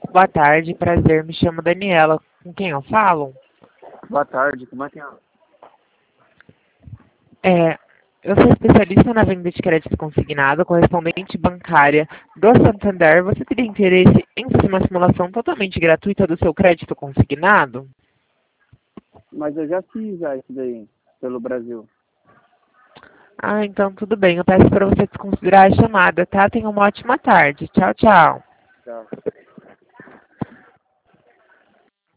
Boa tarde, prazer, me chamo Daniela. Com quem eu falo? Boa tarde, como é que é? Eu sou especialista na venda de crédito consignado, correspondente bancária do Santander. Você teria interesse em fazer uma simulação totalmente gratuita do seu crédito consignado? Mas eu já fiz já isso daí, pelo Brasil. Ah, então tudo bem. Eu peço para você desconsiderar a chamada, tá? Tenha uma ótima tarde. Tchau, tchau. Tá.